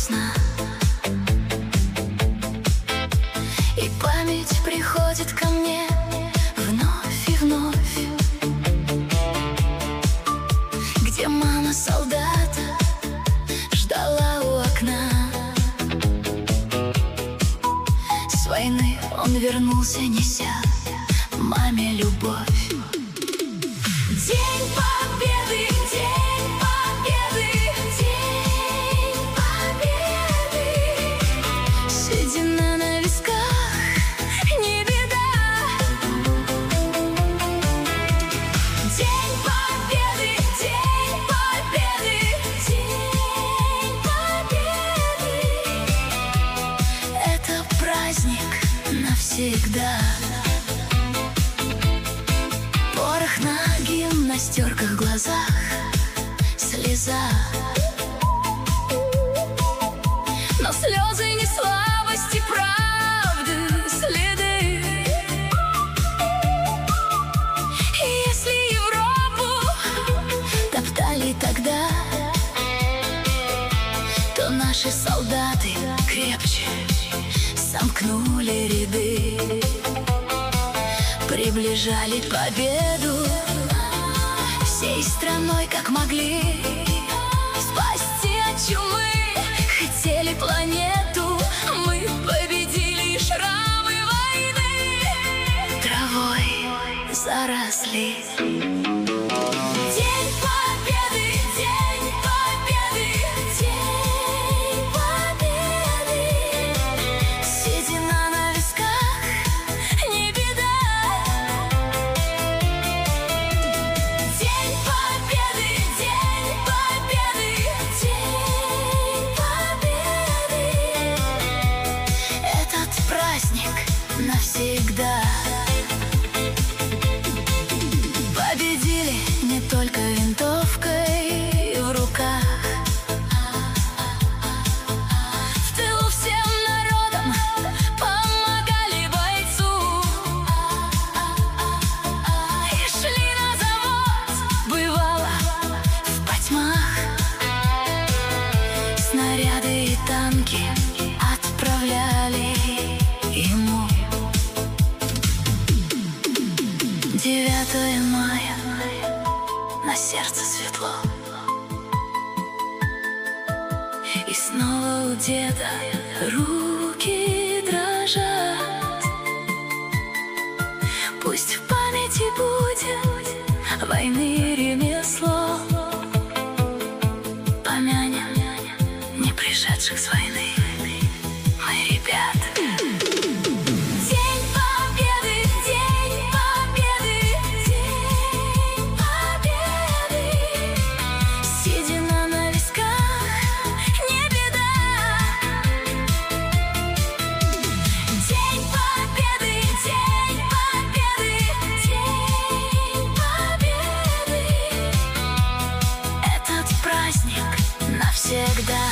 весна, и память приходит ко мне вновь и вновь, где мама солдата ждала у окна. С войны он вернулся, неся маме любовь. День Победы, День Победы, День Победы. Седина на висках, не беда. День Победы, День Победы, День Победы. Это праздник навсегда. Порох на гимнастерках, глазах слеза, но слезы не слабости, правды следы. И если Европу топтали тогда, то наши солдаты крепче сомкнули ряды, приближали победу всей страной, как могли. Спасти от чумы хотели планету, мы победили, и шрамы войны травой заросли. День Победы, День Победы, День Победы. Седина на висках, не беда. День Победы, День Победы, День Победы. Этот праздник навсегда. Победили не только винтовкой в руках, в тылу всем народом помогали бойцу, и шли на завод, бывало, в потьмах. Снаряды и танки отправляли ему. 9 мая, на сердце светло, и снова у деда руки дрожат. Пусть в памяти будет войны ремесло, помянем не пришедших с войны мы ребят. День Победы, День Победы, День Победы. Седина на висках, не беда. День Победы, День Победы, День Победы. Этот праздник навсегда.